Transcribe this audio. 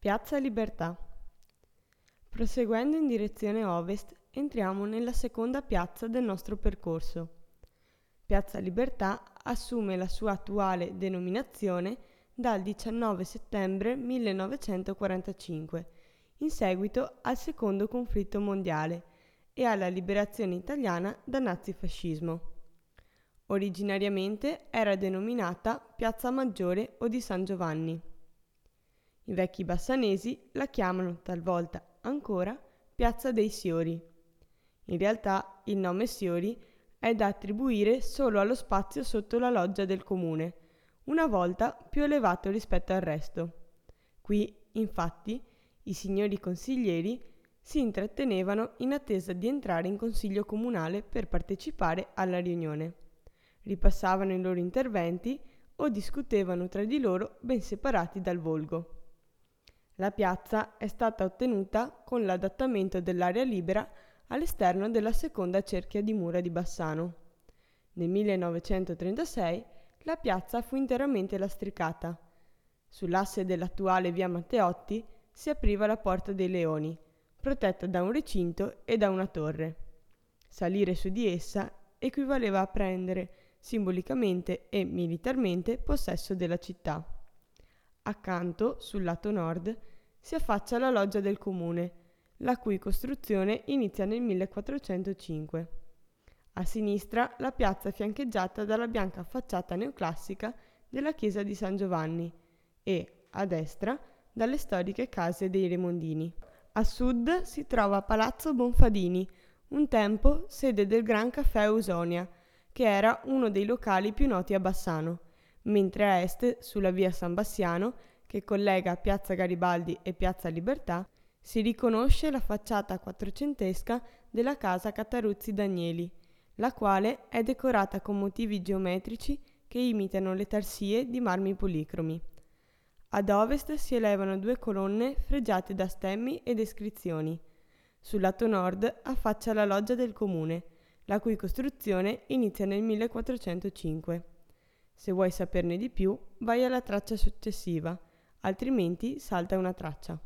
Piazza Libertà. Proseguendo in direzione ovest, entriamo nella seconda piazza del nostro percorso. Piazza Libertà assume la sua attuale denominazione dal 19 settembre 1945, in seguito al secondo conflitto mondiale e alla liberazione italiana dal nazifascismo. Originariamente era denominata Piazza Maggiore o di San Giovanni. I vecchi bassanesi la chiamano talvolta ancora Piazza dei Siori. In realtà il nome Siori è da attribuire solo allo spazio sotto la loggia del comune, una volta più elevato rispetto al resto. Qui, infatti, i signori consiglieri si intrattenevano in attesa di entrare in consiglio comunale per partecipare alla riunione. Ripassavano i loro interventi o discutevano tra di loro ben separati dal volgo. La piazza è stata ottenuta con l'adattamento dell'area libera all'esterno della seconda cerchia di mura di Bassano. Nel 1936 la piazza fu interamente lastricata. Sull'asse dell'attuale via Matteotti si apriva la Porta dei Leoni, protetta da un recinto e da una torre. Salire su di essa equivaleva a prendere simbolicamente e militarmente possesso della città. Accanto, sul lato nord, si affaccia la loggia del comune, la cui costruzione inizia nel 1405. A sinistra la piazza è fiancheggiata dalla bianca facciata neoclassica della chiesa di San Giovanni e, a destra, dalle storiche case dei Remondini. A sud si trova Palazzo Bonfadini, un tempo sede del Gran Caffè Ausonia, che era uno dei locali più noti a Bassano, mentre a est, sulla via San Bassiano, che collega Piazza Garibaldi e Piazza Libertà, si riconosce la facciata quattrocentesca della casa Cataruzzi Danieli, la quale è decorata con motivi geometrici che imitano le tarsie di marmi policromi. Ad ovest si elevano due colonne fregiate da stemmi ed iscrizioni. Sul lato nord affaccia la loggia del comune, la cui costruzione inizia nel 1405. Se vuoi saperne di più, vai alla traccia successiva, altrimenti salta una traccia.